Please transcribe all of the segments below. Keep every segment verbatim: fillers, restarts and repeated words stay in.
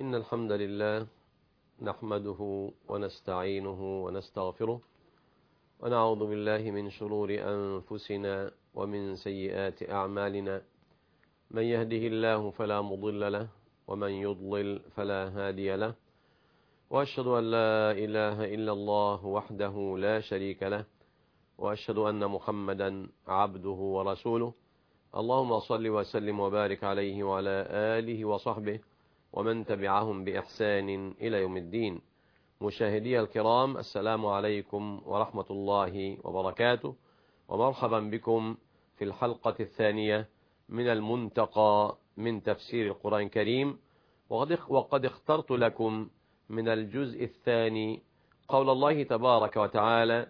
إن الحمد لله نحمده ونستعينه ونستغفره ونعوذ بالله من شرور أنفسنا ومن سيئات أعمالنا. من يهده الله فلا مضل له ومن يضلل فلا هادي له، وأشهد أن لا إله إلا الله وحده لا شريك له، وأشهد أن محمدا عبده ورسوله. اللهم صل وسلم وبارك عليه وعلى آله وصحبه ومن تبعهم بإحسان إلى يوم الدين. مشاهدي الكرام، السلام عليكم ورحمة الله وبركاته، ومرحبا بكم في الحلقة الثانية من المنتقى من تفسير القرآن الكريم. وقد اخترت لكم من الجزء الثاني قول الله تبارك وتعالى: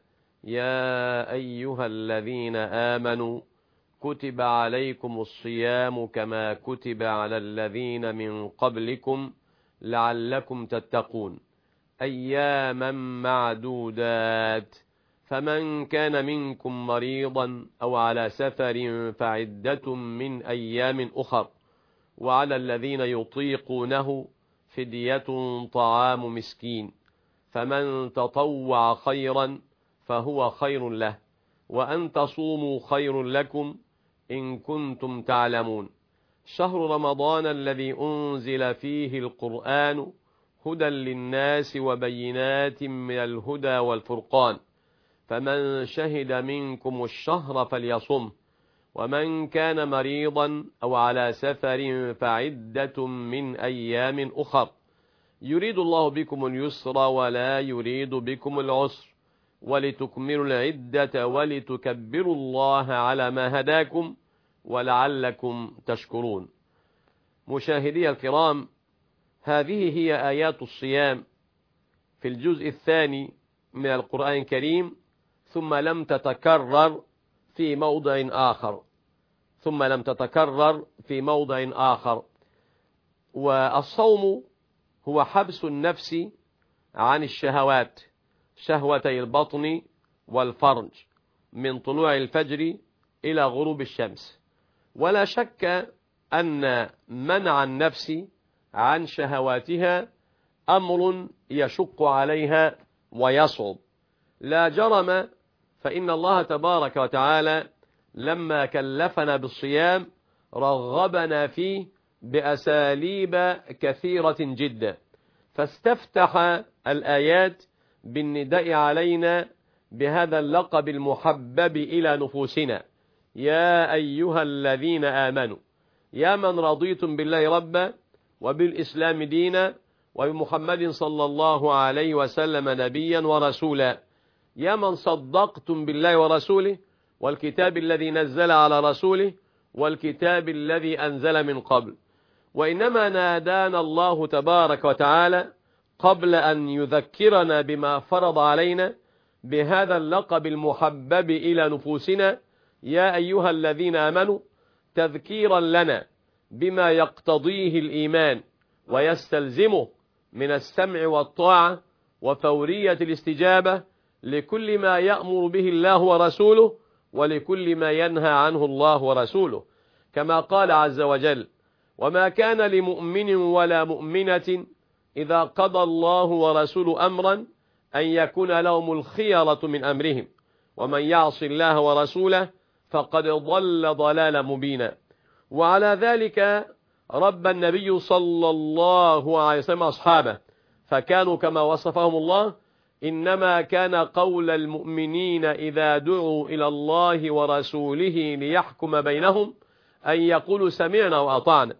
يا أيها الذين آمنوا كتب عليكم الصيام كما كتب على الذين من قبلكم لعلكم تتقون أياما معدودات، فمن كان منكم مريضا أو على سفر فعدة من أيام أخر، وعلى الذين يطيقونه فدية طعام مسكين، فمن تطوع خيرا فهو خير له، وأن تصوموا خير لكم إن كنتم تعلمون. شهر رمضان الذي أنزل فيه القرآن هدى للناس وبينات من الهدى والفرقان، فمن شهد منكم الشهر فليصم، ومن كان مريضا أو على سفر فعدة من أيام أخر، يريد الله بكم اليسر ولا يريد بكم العسر، ولتكملوا العدة ولتكبروا الله على ما هداكم ولعلكم تشكرون. مشاهدي الكرام، هذه هي آيات الصيام في الجزء الثاني من القرآن الكريم، ثم لم تتكرر في موضع آخر ثم لم تتكرر في موضع آخر. والصوم هو حبس النفس عن الشهوات، شهوتي البطن والفرج، من طلوع الفجر إلى غروب الشمس. ولا شك أن منع النفس عن شهواتها أمر يشق عليها ويصعب، لا جرم، فإن الله تبارك وتعالى لما كلفنا بالصيام رغبنا فيه بأساليب كثيرة جدا، فاستفتح الآيات بالنداء علينا بهذا اللقب المحبب إلى نفوسنا: يا أيها الذين آمنوا، يا من رضيتم بالله ربا وبالإسلام دينا وبمحمد صلى الله عليه وسلم نبيا ورسولا، يا من صدقتم بالله ورسوله والكتاب الذي نزل على رسوله والكتاب الذي أنزل من قبل. وإنما نادانا الله تبارك وتعالى قبل أن يذكرنا بما فرض علينا بهذا اللقب المحبب إلى نفوسنا: يا أيها الذين آمنوا، تذكيرا لنا بما يقتضيه الإيمان ويستلزمه من السمع والطاعة وفورية الاستجابة لكل ما يأمر به الله ورسوله ولكل ما ينهى عنه الله ورسوله، كما قال عز وجل: وما كان لمؤمن ولا مؤمنة إذا قضى الله ورسوله أمرا أن يكون لهم الخيرة من أمرهم، ومن يعص الله ورسوله فقد ضل ضلالا مبينا. وعلى ذلك رب النبي صلى الله عليه وسلم أصحابه، فكانوا كما وصفهم الله: إنما كان قول المؤمنين إذا دعوا إلى الله ورسوله ليحكم بينهم أن يقولوا سمعنا وأطعنا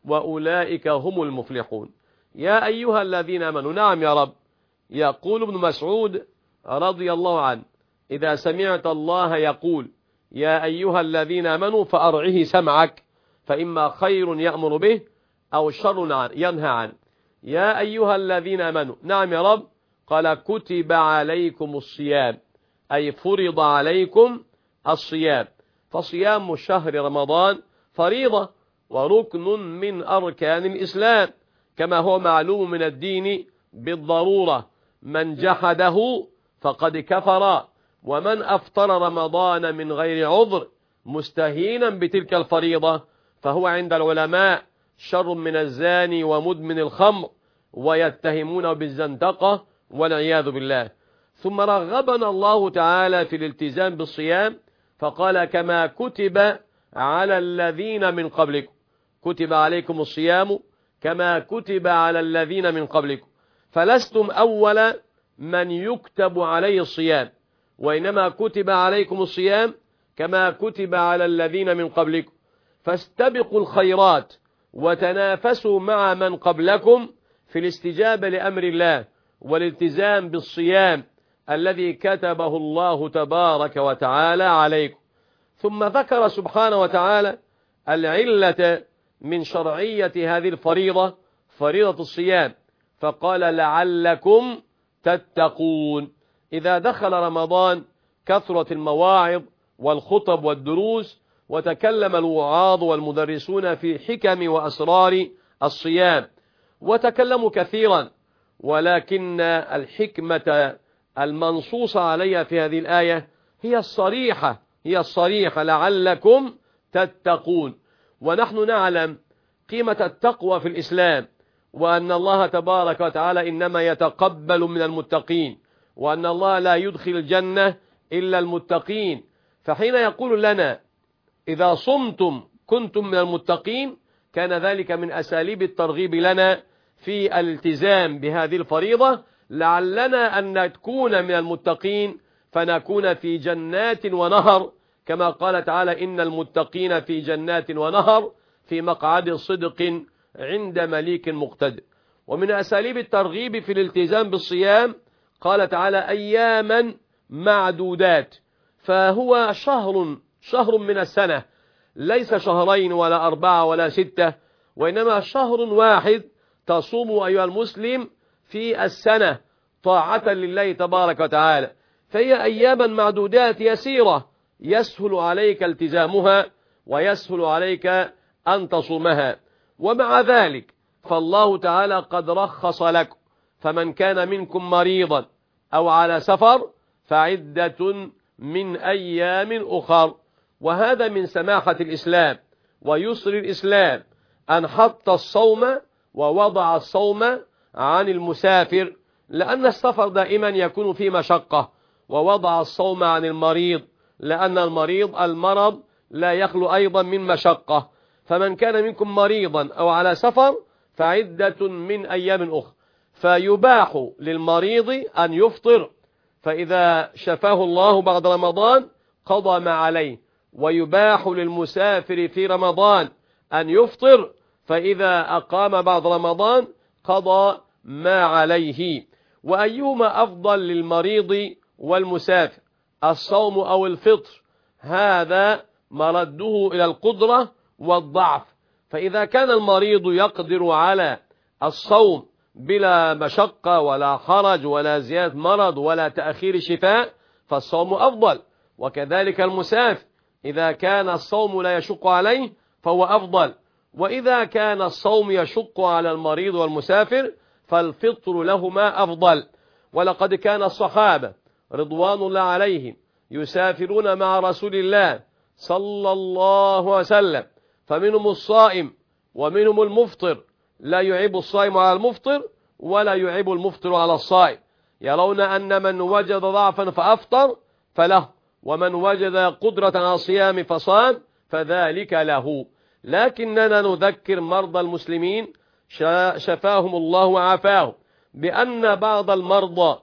وأولئك هم المفلحون. يا أيها الذين آمنوا، نعم يا رب. يقول ابن مسعود رضي الله عنه: إذا سمعت الله يقول يا أيها الذين آمنوا فأرعه سمعك، فإما خير يأمر به أو شر ينهى عنه. يا أيها الذين آمنوا، نعم يا رب. قال: كتب عليكم الصيام، أي فرض عليكم الصيام. فصيام شهر رمضان فريضة وركن من أركان الإسلام، كما هو معلوم من الدين بالضرورة. من جحده فقد كفر، ومن أفطر رمضان من غير عذر مستهينا بتلك الفريضة فهو عند العلماء شر من الزاني ومدمن الخمر، ويتهمونه بالزندقة والعياذ بالله. ثم رغبنا الله تعالى في الالتزام بالصيام فقال كما كتب على الذين من قبلكم، كتب عليكم الصيام كما كتب على الذين من قبلكم، فلستم أول من يكتب عليه الصيام، وإنما كتب عليكم الصيام كما كتب على الذين من قبلكم، فاستبقوا الخيرات وتنافسوا مع من قبلكم في الاستجابة لأمر الله والالتزام بالصيام الذي كتبه الله تبارك وتعالى عليكم. ثم ذكر سبحانه وتعالى العلة من شرعية هذه الفريضة، فريضة الصيام، فقال لعلكم تتقون. إذا دخل رمضان كثرت المواعظ والخطب والدروس، وتكلم الوعاظ والمدرسون في حكم وأسرار الصيام، وتكلموا كثيرا، ولكن الحكمة المنصوصة عليها في هذه الآية هي الصريحة هي الصريحة لعلكم تتقون. ونحن نعلم قيمة التقوى في الإسلام، وأن الله تبارك وتعالى إنما يتقبل من المتقين، وأن الله لا يدخل الجنة إلا المتقين. فحين يقول لنا إذا صمتم كنتم من المتقين، كان ذلك من أساليب الترغيب لنا في الالتزام بهذه الفريضة، لعلنا أن نكون من المتقين فنكون في جنات ونهر، كما قال تعالى إن المتقين في جنات ونهر في مقعد صدق عند مليك مقتدر. ومن أساليب الترغيب في الالتزام بالصيام قال تعالى أياما معدودات، فهو شهر شهر من السنة، ليس شهرين ولا أربعة ولا ستة، وإنما شهر واحد تصوم أيها المسلم في السنة طاعة لله تبارك وتعالى، فهي أياما معدودات يسيرة يسهل عليك التزامها ويسهل عليك أن تصومها. ومع ذلك فالله تعالى قد رخص لكم، فمن كان منكم مريضا أو على سفر فعدة من أيام أخر. وهذا من سماحة الإسلام ويسر الإسلام أن حط الصوم ووضع الصوم عن المسافر، لأن السفر دائما يكون فيه مشقة، ووضع الصوم عن المريض لأن المريض المرض لا يخلو أيضا من مشقة. فمن كان منكم مريضا أو على سفر فعدة من أيام أخرى، فيباح للمريض أن يفطر، فإذا شفاه الله بعد رمضان قضى ما عليه، ويباح للمسافر في رمضان أن يفطر، فإذا أقام بعد رمضان قضى ما عليه. وأيهما أفضل للمريض والمسافر، الصوم أو الفطر؟ هذا مرده إلى القدرة والضعف، فإذا كان المريض يقدر على الصوم بلا مشقة ولا حرج ولا زيادة مرض ولا تأخير شفاء فالصوم أفضل، وكذلك المسافر إذا كان الصوم لا يشق عليه فهو أفضل، وإذا كان الصوم يشق على المريض والمسافر فالفطر لهما أفضل. ولقد كان الصحابة رضوان الله عليهم يسافرون مع رسول الله صلى الله عليه وسلم، فمنهم الصائم ومنهم المفطر، لا يعيب الصائم على المفطر ولا يعيب المفطر على الصائم، يرون أن من وجد ضعفا فأفطر فله، ومن وجد قدرة على الصيام فصام فذلك له. لكننا نذكر مرضى المسلمين شفاهم الله وعافاهم بأن بعض المرضى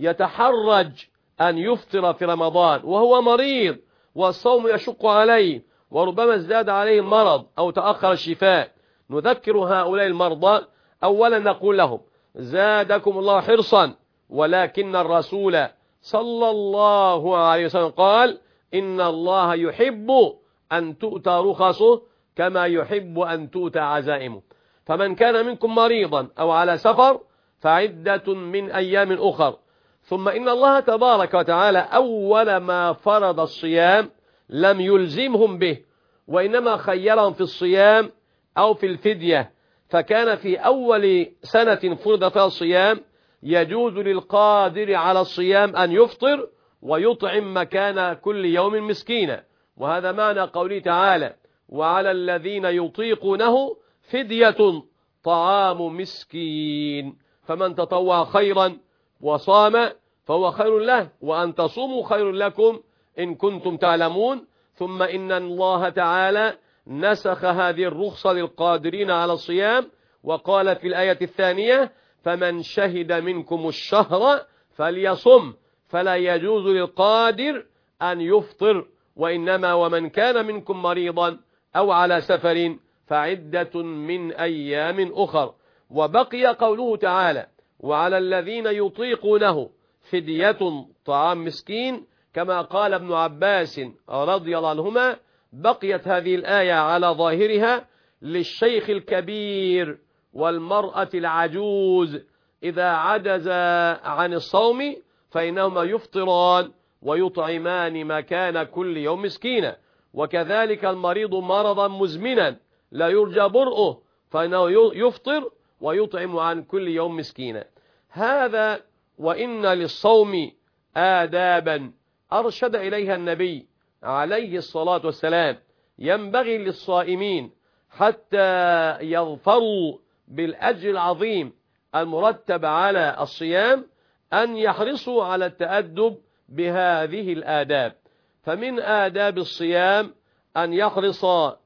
يتحرج أن يفطر في رمضان وهو مريض والصوم يشق عليه، وربما ازداد عليه المرض أو تأخر الشفاء. نذكر هؤلاء المرضى أولا نقول لهم زادكم الله حرصا، ولكن الرسول صلى الله عليه وسلم قال إن الله يحب أن تؤتى رخصه كما يحب أن تؤتى عزائمه. فمن كان منكم مريضا أو على سفر فعدة من أيام أخر. ثم إن الله تبارك وتعالى أول ما فرض الصيام لم يلزمهم به، وإنما خيرهم في الصيام أو في الفدية، فكان في أول سنة فرض فيها الصيام يجوز للقادر على الصيام أن يفطر ويطعم مكان كل يوم مسكينا، وهذا معنى قوله تعالى وعلى الذين يطيقونه فدية طعام مسكين. فمن تطوع خيرا وصام فهو خير له، وأن تصوموا خير لكم إن كنتم تعلمون. ثم إن الله تعالى نسخ هذه الرخصة للقادرين على الصيام، وقال في الآية الثانية: فمن شهد منكم الشهر فليصم، فلا يجوز للقادر أن يفطر، وإنما ومن كان منكم مريضا أو على سفر فعدة من أيام أخر. وبقي قوله تعالى: وعلى الذين يطيقونه فدية طعام مسكين، كما قال ابن عباس رضي الله عنهما: بقيت هذه الآية على ظاهرها للشيخ الكبير والمرأة العجوز إذا عجز عن الصوم فإنهما يفطران ويطعمان مكان كل يوم مسكينا. وكذلك المريض مرضا مزمنا لا يرجى برؤه فإنه يفطر ويطعم عن كل يوم مسكينا. هذا وإن للصوم آدابا أرشد إليها النبي عليه الصلاة والسلام ينبغي للصائمين حتى يظفروا بالأجر العظيم المرتب على الصيام أن يحرصوا على التأدب بهذه الآداب. فمن آداب الصيام أن يحرص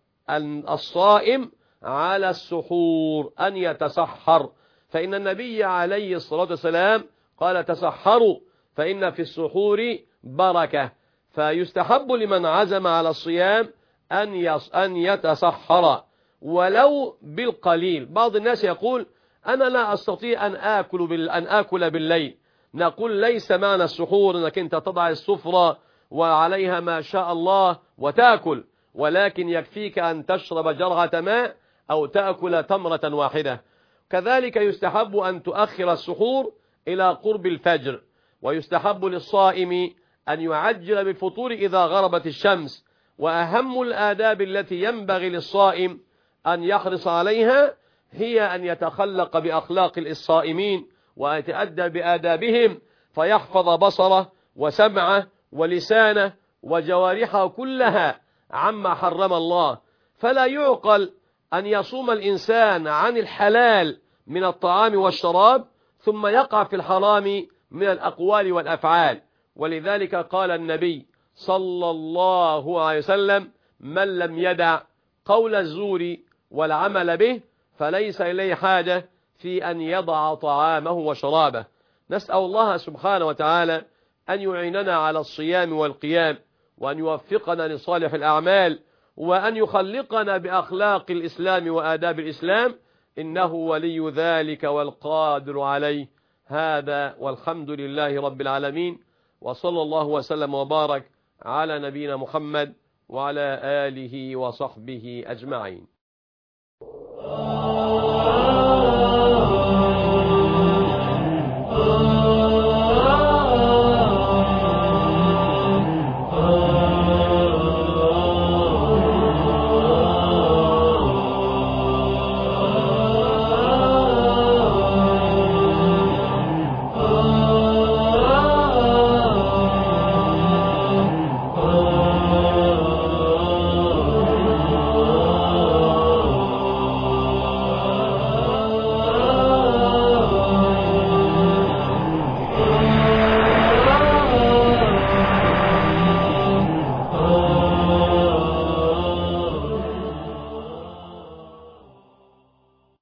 الصائم على السحور، أن يتسحر، فإن النبي عليه الصلاة والسلام قال: تسحروا فإن في السحور بركة. فيستحب لمن عزم على الصيام أن أن يتسحر ولو بالقليل. بعض الناس يقول: أنا لا أستطيع أن آكل بال... أن آكل بالليل. نقول: ليس معنى السحور أنك أنت تضع السفرة وعليها ما شاء الله وتأكل، ولكن يكفيك أن تشرب جرعة ماء أو تأكل تمرة واحدة. كذلك يستحب أن تؤخر السحور إلى قرب الفجر، ويستحب للصائم أن يعجل بالفطور إذا غربت الشمس. وأهم الآداب التي ينبغي للصائم أن يحرص عليها هي أن يتخلق بأخلاق الصائمين ويتأدى بآدابهم، فيحفظ بصره وسمعه ولسانه وجوارحه كلها عما حرم الله. فلا يعقل أن يصوم الإنسان عن الحلال من الطعام والشراب ثم يقع في الحرام من الأقوال والأفعال. ولذلك قال النبي صلى الله عليه وسلم: من لم يدع قول الزور والعمل به فليس إليه حاجة في أن يضع طعامه وشرابه. نسأل الله سبحانه وتعالى أن يعيننا على الصيام والقيام، وأن يوفقنا لصالح الأعمال، وأن يخلقنا بأخلاق الإسلام وآداب الإسلام، إنه ولي ذلك والقادر عليه. هذا والحمد لله رب العالمين، وصلى الله وسلم وبارك على نبينا محمد وعلى آله وصحبه أجمعين.